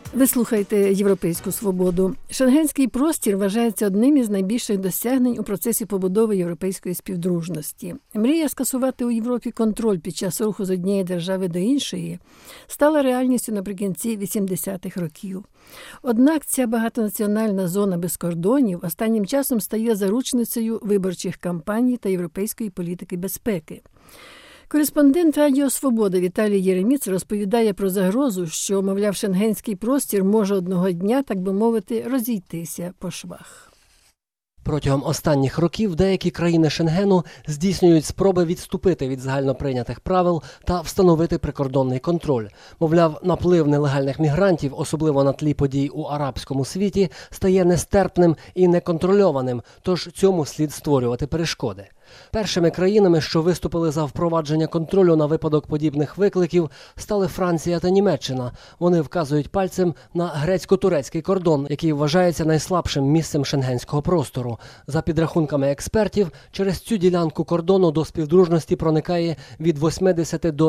Ви слухаєте «Європейську свободу». Шенгенський простір вважається одним із найбільших досягнень у процесі побудови європейської співдружності. Мрія скасувати у Європі контроль під час руху з однієї держави до іншої стала реальністю наприкінці 80-х років. Однак ця багатонаціональна зона без кордонів останнім часом стає заручницею виборчих кампаній та європейської політики безпеки. Кореспондент Радіо Свобода Віталій Єреміц розповідає про загрозу, що, мовляв, шенгенський простір може одного дня, так би мовити, розійтися по швах. Протягом останніх років деякі країни Шенгену здійснюють спроби відступити від загальноприйнятих правил та встановити прикордонний контроль. Мовляв, наплив нелегальних мігрантів, особливо на тлі подій у арабському світі, стає нестерпним і неконтрольованим, тож цьому слід створювати перешкоди. Першими країнами, що виступили за впровадження контролю на випадок подібних викликів, стали Франція та Німеччина. Вони вказують пальцем на грецько-турецький кордон, який вважається найслабшим місцем шенгенського простору. За підрахунками експертів, через цю ділянку кордону до співдружності проникає від 80 до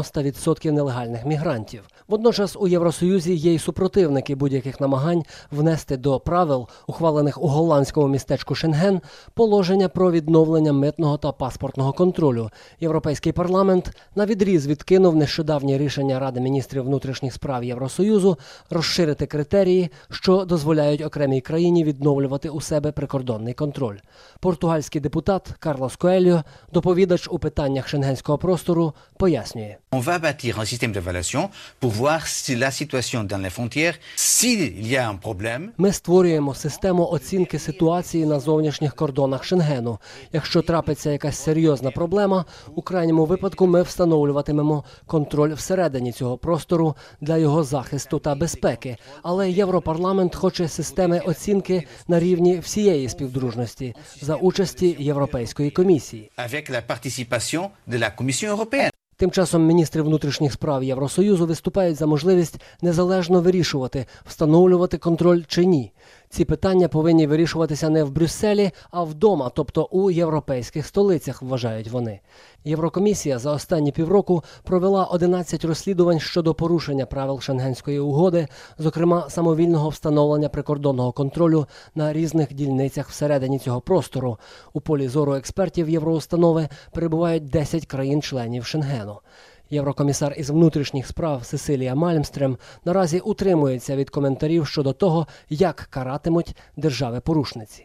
90% нелегальних мігрантів. Водночас у Євросоюзі є й супротивники будь-яких намагань внести до правил, ухвалених у голландському містечку Шенген, положення про відновлення митного та паспортного контролю. Європейський парламент навідріз відкинув нещодавнє рішення Ради міністрів внутрішніх справ Євросоюзу розширити критерії, що дозволяють окремій країні відновлювати у себе прикордонний контроль. Португальський депутат Карлос Коельо, доповідач у питаннях шенгенського простору, пояснює. On va bâtir un système d'évaluation pour voir si la situation dans les frontières, s'il y a un problème. Ми створюємо систему оцінки ситуації на зовнішніх кордонах Шенгену. Якщо трапиться якась серйозна проблема, у крайньому випадку ми встановлюватимемо контроль всередині цього простору для його захисту та безпеки. Але Європарламент хоче системи оцінки на рівні всієї співдружності за участі Європейської комісії. Avec la participation de la Commission européenne. Тим часом міністри внутрішніх справ Євросоюзу виступають за можливість незалежно вирішувати, встановлювати контроль чи ні. Ці питання повинні вирішуватися не в Брюсселі, а вдома, тобто у європейських столицях, вважають вони. Єврокомісія за останні півроку провела 11 розслідувань щодо порушення правил Шенгенської угоди, зокрема самовільного встановлення прикордонного контролю на різних дільницях всередині цього простору. У полі зору експертів Євроустанови перебувають 10 країн-членів Шенгену. Єврокомісар із внутрішніх справ Сесилія Мальмстрем наразі утримується від коментарів щодо того, як каратимуть держави-порушниці.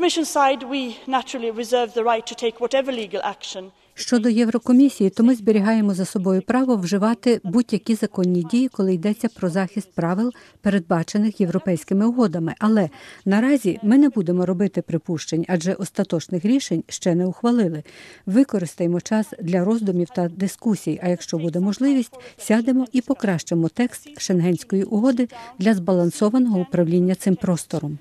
Щодо Єврокомісії, то ми зберігаємо за собою право вживати будь-які законні дії, коли йдеться про захист правил, передбачених європейськими угодами. Але наразі ми не будемо робити припущень, адже остаточних рішень ще не ухвалили. Використаємо час для роздумів та дискусій, а якщо буде можливість, сядемо і покращимо текст Шенгенської угоди для збалансованого управління цим простором.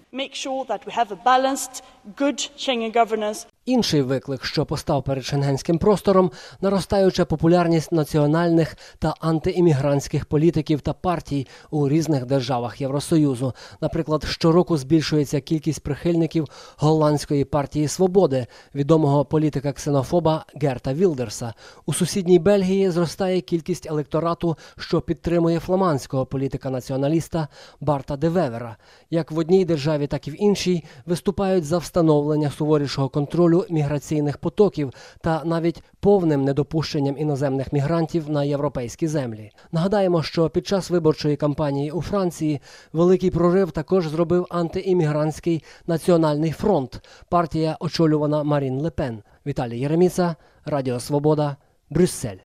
Інший виклик, що постав перед шенгенським простором – наростаюча популярність національних та антиіммігрантських політиків та партій у різних державах Євросоюзу. Наприклад, щороку збільшується кількість прихильників голландської партії «Свободи», відомого політика-ксенофоба Герта Вілдерса. У сусідній Бельгії зростає кількість електорату, що підтримує фламандського політика-націоналіста Барта де Вевера. Як в одній державі, так і в іншій виступають за встановлення суворішого контролю міграційних потоків та навіть повним недопущенням іноземних мігрантів на європейські землі. Нагадаємо, що під час виборчої кампанії у Франції великий прорив також зробив антиіммігрантський Національний фронт, партія, очолювана Марін Ле Пен. Віталій Єреміца, Радіо Свобода, Брюссель.